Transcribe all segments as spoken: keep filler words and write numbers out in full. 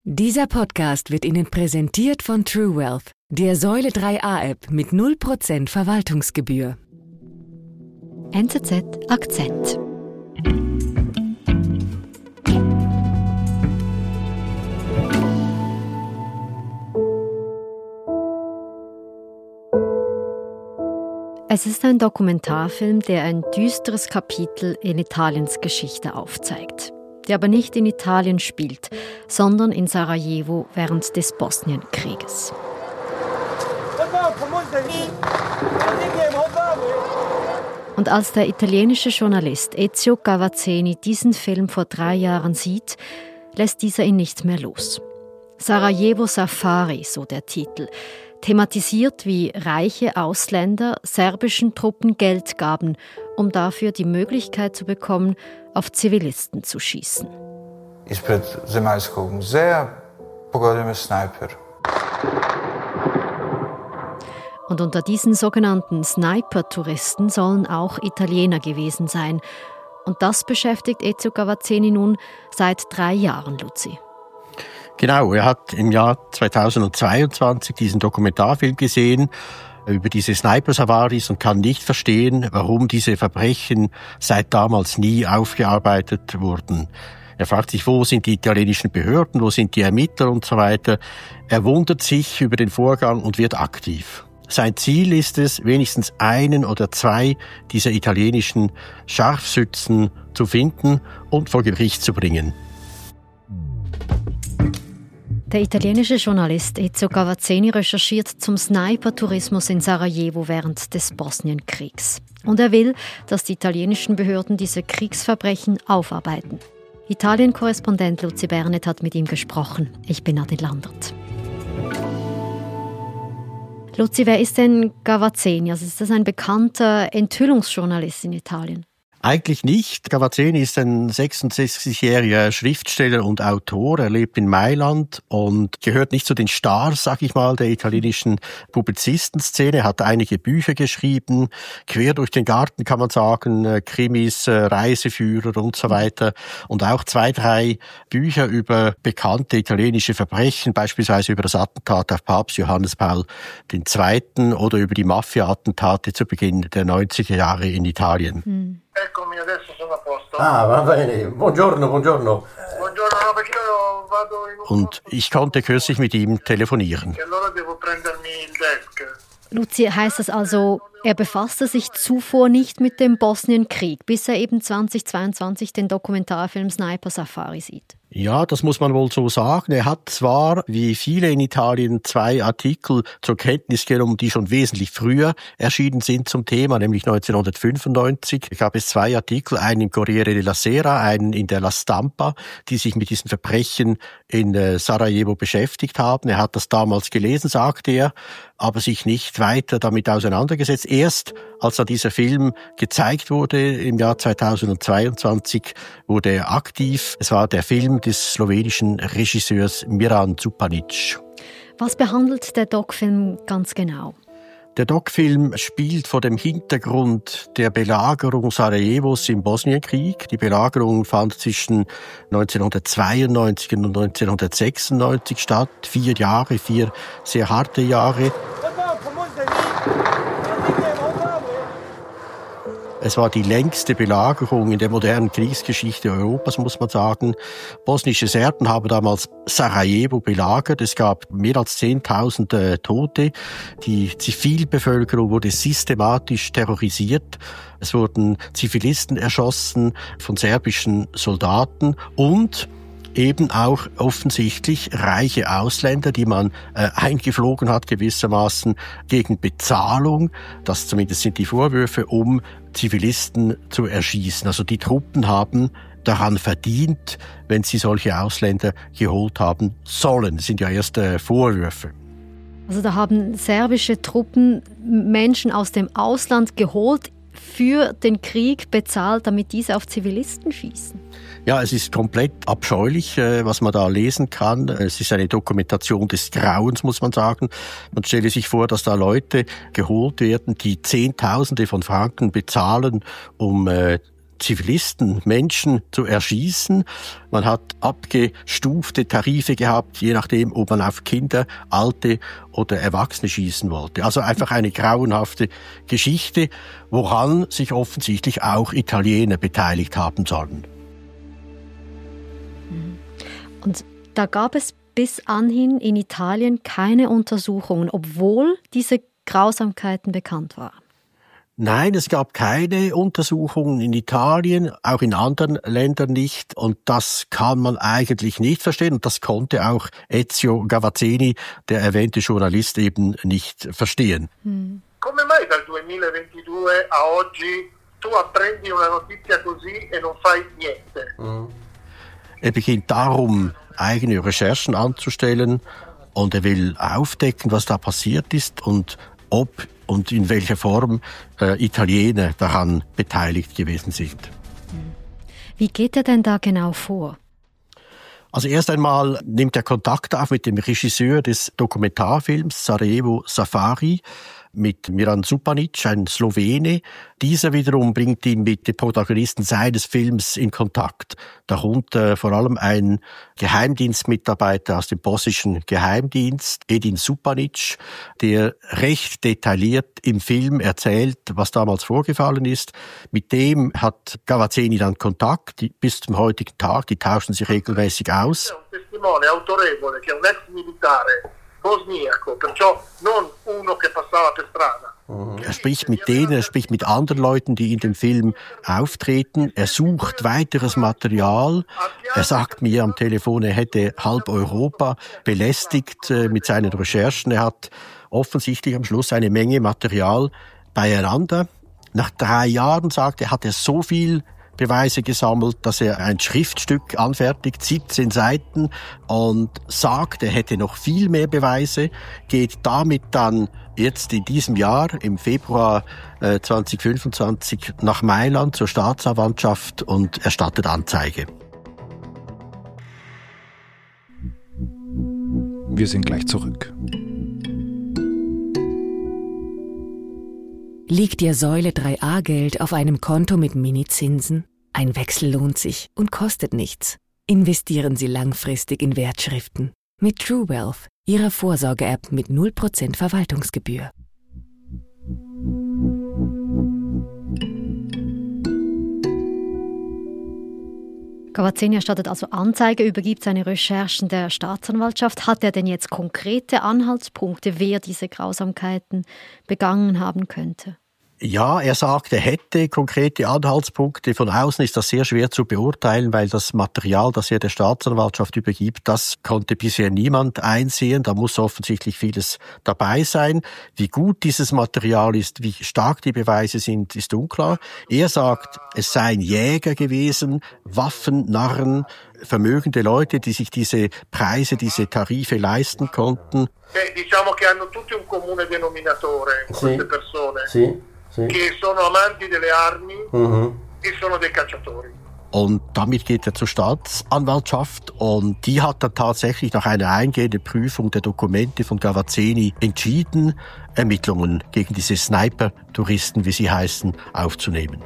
Dieser Podcast wird Ihnen präsentiert von True Wealth, der Säule drei a App mit null Prozent Verwaltungsgebühr. N Z Z Akzent. Es ist ein Dokumentarfilm, der ein düsteres Kapitel in Italiens Geschichte aufzeigt, der aber nicht in Italien spielt, sondern in Sarajevo während des Bosnienkrieges. Und als der italienische Journalist Ezio Cavazzeni diesen Film vor drei Jahren sieht, lässt dieser ihn nicht mehr los. Sarajevo Safari, so der Titel, thematisiert, wie reiche Ausländer serbischen Truppen Geld gaben, um dafür die Möglichkeit zu bekommen, auf Zivilisten zu schießen. Ispred Zemaljskog muzeja pogodio me snajper. Und unter diesen sogenannten Sniper-Touristen sollen auch Italiener gewesen sein. Und das beschäftigt Ezio Cavazzeni nun seit drei Jahren, Luzi. Genau, er hat im Jahr zweitausendzweiundzwanzig diesen Dokumentarfilm gesehen über diese Sniper-Safaris und kann nicht verstehen, warum diese Verbrechen seit damals nie aufgearbeitet wurden. Er fragt sich, wo sind die italienischen Behörden, wo sind die Ermittler und so weiter. Er wundert sich über den Vorgang und wird aktiv. Sein Ziel ist es, wenigstens einen oder zwei dieser italienischen Scharfschützen zu finden und vor Gericht zu bringen. Der italienische Journalist Ezio Cavazzeni recherchiert zum Sniper-Tourismus in Sarajevo während des Bosnienkriegs. Und er will, dass die italienischen Behörden diese Kriegsverbrechen aufarbeiten. Italien-Korrespondent Luzi Bernet hat mit ihm gesprochen. Ich bin Nadine Landert. Luzi, wer ist denn Cavazzeni? Also ist das ein bekannter Enthüllungsjournalist in Italien? Eigentlich nicht. Cavazzeni ist ein sechsundsechzigjähriger Schriftsteller und Autor. Er lebt in Mailand und gehört nicht zu den Stars, sag ich mal, der italienischen Publizistenszene. Er hat einige Bücher geschrieben, quer durch den Garten kann man sagen, Krimis, Reiseführer und so weiter. Und auch zwei, drei Bücher über bekannte italienische Verbrechen, beispielsweise über das Attentat auf Papst Johannes Paul der Zweite. Oder über die Mafia-Attentate zu Beginn der neunziger Jahre in Italien. Hm. Eccomi, adesso sono a posto. Ah, va bene. Buongiorno, buongiorno. Buongiorno, no, perché io vado in un... Und ich konnte kürzlich mit ihm telefonieren. E allora devo prendermi il desk. Luzi, heißt das also, er befasste sich zuvor nicht mit dem Bosnienkrieg, bis er eben zweitausendzweiundzwanzig den Dokumentarfilm Sniper Safari sieht? Ja, das muss man wohl so sagen. Er hat zwar, wie viele in Italien, zwei Artikel zur Kenntnis genommen, die schon wesentlich früher erschienen sind zum Thema, nämlich neunzehnhundertfünfundneunzig. Ich habe jetzt zwei Artikel, einen im Corriere della Sera, einen in der La Stampa, die sich mit diesen Verbrechen in Sarajevo beschäftigt haben. Er hat das damals gelesen, sagte er, aber sich nicht weiter damit auseinandergesetzt. Erst als dann dieser Film gezeigt wurde im Jahr zweitausendzweiundzwanzig, wurde er aktiv. Es war der Film des slowenischen Regisseurs Miran Zupanic. Was behandelt der Doc-Film ganz genau? Der Doc-Film spielt vor dem Hintergrund der Belagerung Sarajevos im Bosnienkrieg. Die Belagerung fand zwischen neunzehnhundertzweiundneunzig und neunzehnhundertsechsundneunzig statt. Vier Jahre, vier sehr harte Jahre. Es war die längste Belagerung in der modernen Kriegsgeschichte Europas, muss man sagen. Bosnische Serben haben damals Sarajevo belagert. Es gab mehr als zehntausend äh, Tote. Die Zivilbevölkerung wurde systematisch terrorisiert. Es wurden Zivilisten erschossen von serbischen Soldaten und eben auch offensichtlich reiche Ausländer, die man äh, eingeflogen hat gewissermaßen gegen Bezahlung, das zumindest sind die Vorwürfe, um Zivilisten zu erschießen. Also die Truppen haben daran verdient, wenn sie solche Ausländer geholt haben sollen. Das sind ja erst äh, Vorwürfe. Also da haben serbische Truppen Menschen aus dem Ausland geholt, für den Krieg bezahlt, damit diese auf Zivilisten schießen? Ja, es ist komplett abscheulich, was man da lesen kann. Es ist eine Dokumentation des Grauens, muss man sagen. Man stelle sich vor, dass da Leute geholt werden, die Zehntausende von Franken bezahlen, um Zivilisten, Menschen zu erschießen. Man hat abgestufte Tarife gehabt, je nachdem, ob man auf Kinder, Alte oder Erwachsene schießen wollte. Also einfach eine grauenhafte Geschichte, woran sich offensichtlich auch Italiener beteiligt haben sollen. Und da gab es bis anhin in Italien keine Untersuchungen, obwohl diese Grausamkeiten bekannt waren. Nein, es gab keine Untersuchungen in Italien, auch in anderen Ländern nicht. Und das kann man eigentlich nicht verstehen. Und das konnte auch Ezio Gavazzeni, der erwähnte Journalist, eben nicht verstehen. Hm. Come mai dal duemilaventidue a oggi tu apprendi una notizia così e non fai niente? Mhm. Er beginnt darum, eigene Recherchen anzustellen. Und er will aufdecken, was da passiert ist und ob und in welcher Form äh, Italiener daran beteiligt gewesen sind. Wie geht er denn da genau vor? Also erst einmal nimmt er Kontakt auf mit dem Regisseur des Dokumentarfilms Sarajevo Safari, mit Miran Supanic, ein Slowene. Dieser wiederum bringt ihn mit den Protagonisten seines Films in Kontakt. Darunter vor allem ein Geheimdienstmitarbeiter aus dem bosnischen Geheimdienst, Edin Supanic, der recht detailliert im Film erzählt, was damals vorgefallen ist. Mit dem hat Gavazzeni dann Kontakt bis zum heutigen Tag. Die tauschen sich regelmäßig aus. Testimone autorevole che un ex militare bosniaco, perciò non uno che passava per strada. Er spricht mit denen, er spricht mit anderen Leuten, die in dem Film auftreten. Er sucht weiteres Material. Er sagt mir am Telefon, er hätte halb Europa belästigt äh, mit seinen Recherchen. Er hat offensichtlich am Schluss eine Menge Material beieinander. Nach drei Jahren, sagt er, hat er so viel Beweise gesammelt, dass er ein Schriftstück anfertigt, siebzehn Seiten, und sagt, er hätte noch viel mehr Beweise, geht damit dann jetzt in diesem Jahr, im Februar äh, zwanzig fünfundzwanzig, nach Mailand zur Staatsanwaltschaft und erstattet Anzeige. Wir sind gleich zurück. Liegt Ihr Säule drei a Geld auf einem Konto mit Minizinsen? Ein Wechsel lohnt sich und kostet nichts. Investieren Sie langfristig in Wertschriften. Mit True Wealth, Ihrer Vorsorge-App mit null Prozent Verwaltungsgebühr. Gavazzeni erstattet also Anzeige, übergibt seine Recherchen der Staatsanwaltschaft. Hat er denn jetzt konkrete Anhaltspunkte, wer diese Grausamkeiten begangen haben könnte? Ja, er sagt, er hätte konkrete Anhaltspunkte. Von außen ist das sehr schwer zu beurteilen, weil das Material, das er der Staatsanwaltschaft übergibt, das konnte bisher niemand einsehen. Da muss offensichtlich vieles dabei sein. Wie gut dieses Material ist, wie stark die Beweise sind, ist unklar. Er sagt, es seien Jäger gewesen, Waffennarren, vermögende Leute, die sich diese Preise, diese Tarife leisten konnten. Diciamo che hanno tutti un comune denominatore, queste persone. Sì. Che sono amanti delle armi mhm. e sono dei cacciatori. Und damit geht er zur Staatsanwaltschaft und die hat dann tatsächlich nach einer eingehenden Prüfung der Dokumente von Gavazzeni entschieden, Ermittlungen gegen diese Sniper-Touristen, wie sie heißen, aufzunehmen.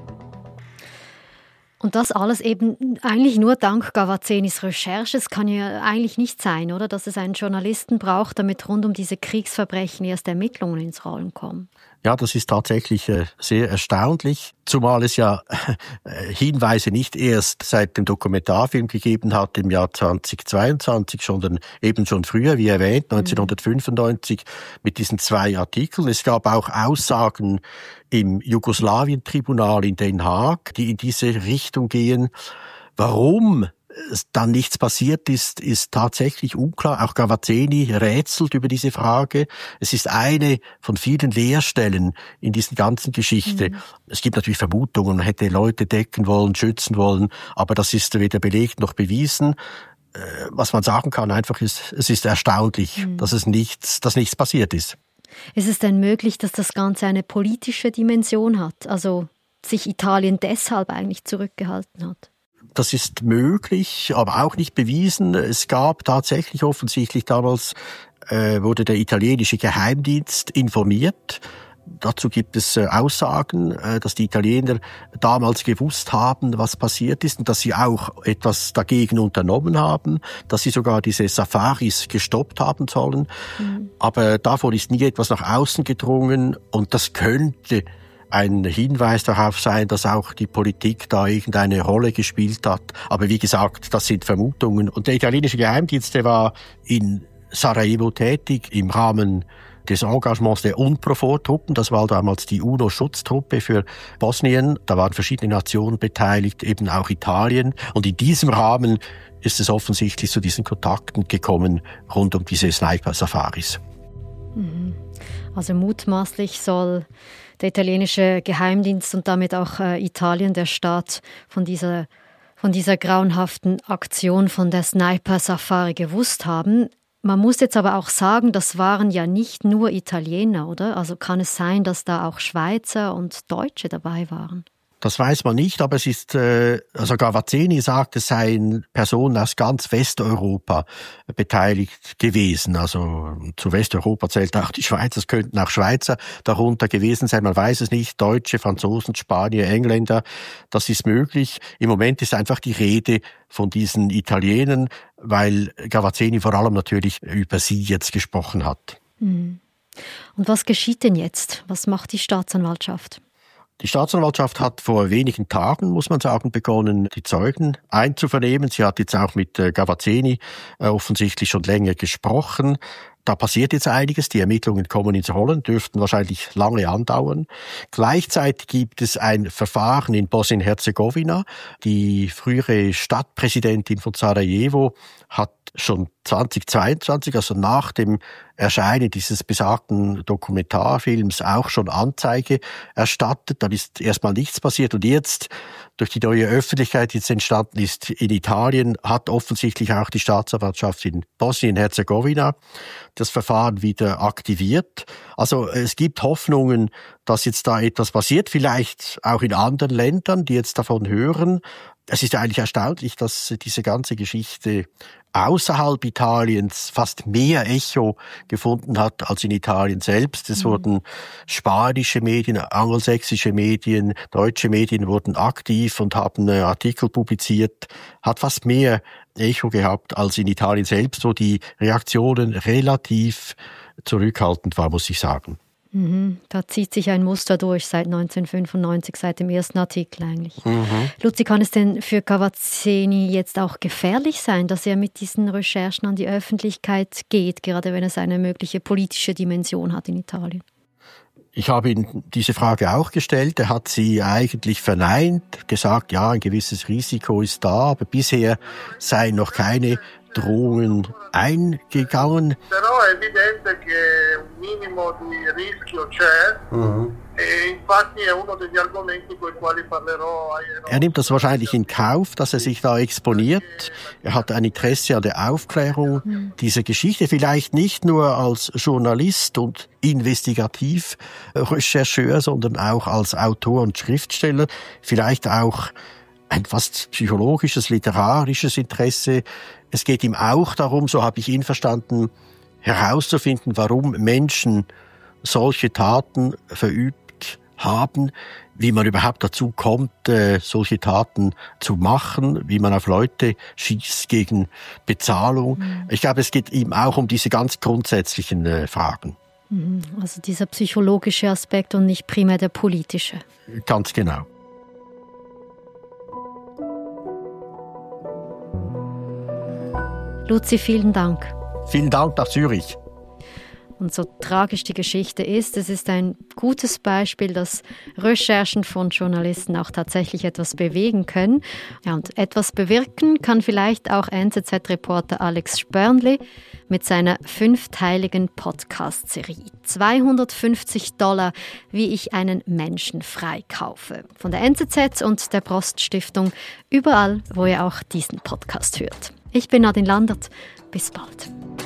Und das alles eben eigentlich nur dank Gavazzenis Recherche. Es kann ja eigentlich nicht sein, oder, dass es einen Journalisten braucht, damit rund um diese Kriegsverbrechen erst Ermittlungen ins Rollen kommen. Ja, das ist tatsächlich äh, sehr erstaunlich, zumal es ja äh, Hinweise nicht erst seit dem Dokumentarfilm gegeben hat im Jahr zweitausendzweiundzwanzig, sondern eben schon früher, wie erwähnt, neunzehnhundertfünfundneunzig mit diesen zwei Artikeln. Es gab auch Aussagen im Jugoslawien-Tribunal in Den Haag, die in diese Richtung gehen. Warum dann nichts passiert ist, ist tatsächlich unklar. Auch Gavazzeni rätselt über diese Frage. Es ist eine von vielen Leerstellen in dieser ganzen Geschichte. Mhm. Es gibt natürlich Vermutungen, man hätte Leute decken wollen, schützen wollen, aber das ist weder belegt noch bewiesen. Was man sagen kann einfach ist, es ist erstaunlich, mhm. dass es nichts, dass nichts passiert ist. Ist es denn möglich, dass das Ganze eine politische Dimension hat? Also sich Italien deshalb eigentlich zurückgehalten hat? Das ist möglich, aber auch nicht bewiesen. Es gab tatsächlich offensichtlich damals, äh, wurde der italienische Geheimdienst informiert Dazu gibt es äh, Aussagen, äh, dass die Italiener damals gewusst haben, was passiert ist und dass sie auch etwas dagegen unternommen haben, dass sie sogar diese Safaris gestoppt haben sollen. Mhm. Aber davon ist nie etwas nach außen gedrungen und das könnte ein Hinweis darauf sein, dass auch die Politik da irgendeine Rolle gespielt hat. Aber wie gesagt, das sind Vermutungen. Und der italienische Geheimdienst, der war in Sarajevo tätig im Rahmen des Engagements der UNPROFOR-Truppen. Das war damals die UNO-Schutztruppe für Bosnien. Da waren verschiedene Nationen beteiligt, eben auch Italien. Und in diesem Rahmen ist es offensichtlich zu diesen Kontakten gekommen rund um diese Sniper-Safaris. Also mutmaßlich soll der italienische Geheimdienst und damit auch äh, Italien, der Staat, von dieser, von dieser grauenhaften Aktion von der Sniper-Safari gewusst haben. Man muss jetzt aber auch sagen, das waren ja nicht nur Italiener, oder? Also kann es sein, dass da auch Schweizer und Deutsche dabei waren? Das weiß man nicht, aber es ist, äh, also Gavazzeni sagt, es seien Personen aus ganz Westeuropa beteiligt gewesen. Also zu Westeuropa zählt auch die Schweiz, es könnten auch Schweizer darunter gewesen sein. Man weiß es nicht. Deutsche, Franzosen, Spanier, Engländer, das ist möglich. Im Moment ist einfach die Rede von diesen Italienern, weil Gavazzeni vor allem natürlich über sie jetzt gesprochen hat. Und was geschieht denn jetzt? Was macht die Staatsanwaltschaft? Die Staatsanwaltschaft hat vor wenigen Tagen, muss man sagen, begonnen, die Zeugen einzuvernehmen. Sie hat jetzt auch mit Gavazzeni offensichtlich schon länger gesprochen. Da passiert jetzt einiges, die Ermittlungen kommen ins Rollen, dürften wahrscheinlich lange andauern. Gleichzeitig gibt es ein Verfahren in Bosnien-Herzegowina. Die frühere Stadtpräsidentin von Sarajevo hat schon zweitausendzweiundzwanzig, also nach dem Erscheinen dieses besagten Dokumentarfilms, auch schon Anzeige erstattet. Dann ist erstmal nichts passiert und jetzt, durch die neue Öffentlichkeit, die jetzt entstanden ist in Italien, hat offensichtlich auch die Staatsanwaltschaft in Bosnien-Herzegowina das Verfahren wieder aktiviert. Also es gibt Hoffnungen, dass jetzt da etwas passiert, vielleicht auch in anderen Ländern, die jetzt davon hören. Es ist ja eigentlich erstaunlich, dass diese ganze Geschichte außerhalb Italiens fast mehr Echo gefunden hat als in Italien selbst. Es mhm. wurden spanische Medien, angelsächsische Medien, deutsche Medien wurden aktiv und haben Artikel publiziert. Hat fast mehr Echo gehabt als in Italien selbst, wo die Reaktionen relativ zurückhaltend waren, muss ich sagen. Mhm. Da zieht sich ein Muster durch seit neunzehnhundertfünfundneunzig, seit dem ersten Artikel eigentlich. Mhm. Luzi, kann es denn für Gavazzeni jetzt auch gefährlich sein, dass er mit diesen Recherchen an die Öffentlichkeit geht, gerade wenn es eine mögliche politische Dimension hat in Italien? Ich habe ihm diese Frage auch gestellt. Er hat sie eigentlich verneint, gesagt, ja, ein gewisses Risiko ist da, aber bisher seien noch keine Drohungen eingegangen. Però è evidente che un minimo di rischio c'è. Mhm. E infatti è uno degli argomenti con i quali parlerò. Er nimmt das wahrscheinlich in Kauf, dass er sich da exponiert. Er hat ein Interesse an der Aufklärung mhm. dieser Geschichte, vielleicht nicht nur als Journalist und Investigativrechercheur, sondern auch als Autor und Schriftsteller, vielleicht auch ein fast psychologisches, literarisches Interesse. Es geht ihm auch darum, so habe ich ihn verstanden, herauszufinden, warum Menschen solche Taten verübt haben, wie man überhaupt dazu kommt, solche Taten zu machen, wie man auf Leute schießt gegen Bezahlung. Mhm. Ich glaube, es geht ihm auch um diese ganz grundsätzlichen Fragen. Also dieser psychologische Aspekt und nicht primär der politische. Ganz genau. Luzi, vielen Dank. Vielen Dank nach Zürich. Und so tragisch die Geschichte ist, es ist ein gutes Beispiel, dass Recherchen von Journalisten auch tatsächlich etwas bewegen können. Ja, und etwas bewirken kann vielleicht auch N Z Z-Reporter Alex Spörnli mit seiner fünfteiligen Podcast-Serie. zweihundertfünfzig Dollar, wie ich einen Menschen freikaufe. Von der N Z Z und der Prost-Stiftung, überall, wo ihr auch diesen Podcast hört. Ich bin Nadine Landert. Bis bald.